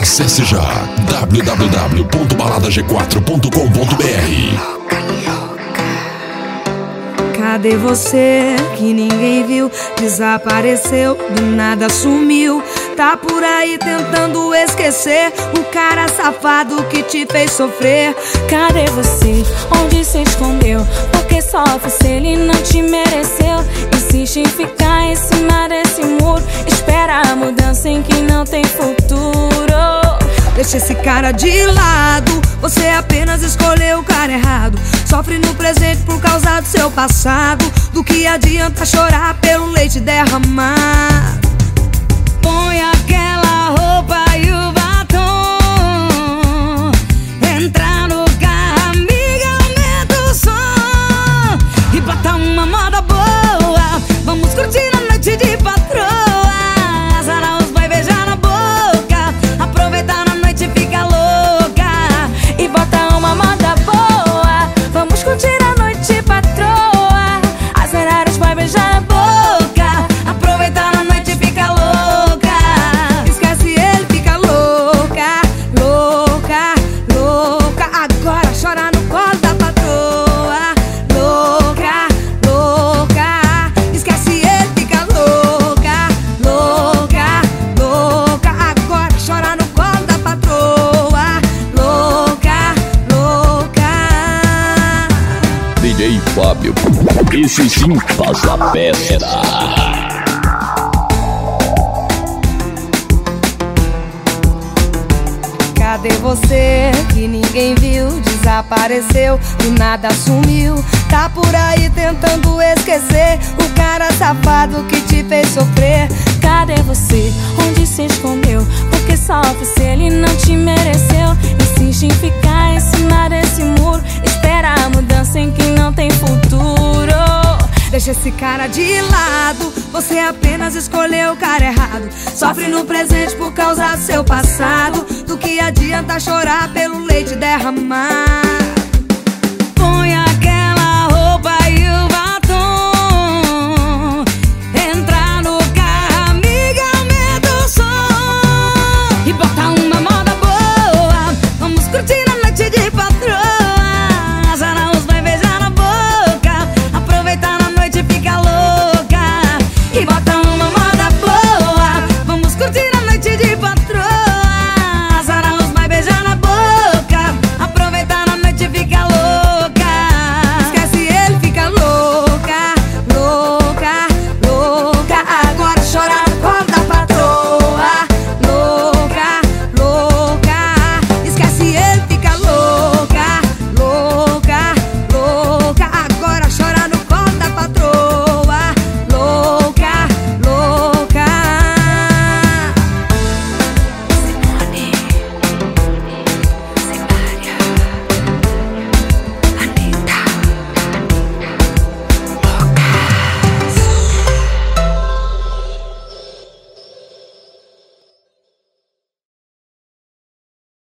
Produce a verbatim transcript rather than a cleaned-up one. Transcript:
Acesse já w w w ponto balada g quatro ponto com ponto b r. Cadê você que ninguém viu? Desapareceu, do nada sumiu. Tá por aí tentando esquecer o cara safado que te fez sofrer. Cadê você? Onde se escondeu? Porque sofre se ele não te mereceu. Insiste em ficar em cima desse muro. Espera a mudança em quem não tem futuro. Deixa esse cara de lado, você apenas escolheu o cara errado. Sofre no presente por causa do seu passado. Do que adianta chorar pelo leite derramar? Põe aquela roupa e o batom, entra no carro, amiga, aumenta o som e bota uma moda boa. Vamos curtir a noite de patroa. Azar os vai beijar na boca, aproveitar na noite, fica louca e bota uma moda boa. Vamos curtir a noite, patroa. Azar os vai beijar na boca, aproveitar na noite, fica louca. Esquece ele, fica louca, louca, louca. Agora chora no colo da patroa. Louca, louca. Esquece ele, fica louca, louca, louca. Agora chora no colo da patroa. Louca, louca. D J Fábio, esse sim faz a festa. Cadê você que ninguém viu? Desapareceu, do nada sumiu. Tá por aí tentando esquecer o cara safado que te fez sofrer. Cadê você? Onde se escondeu? Porque sofre se ele não te mereceu. Insiste em ficar em cima desse muro. Espera a mudança em quem não tem futuro. Deixa esse cara de lado, você apenas escolheu o cara errado. Sofre no presente por causa do seu passado. Do que adianta chorar pelo leite derramar?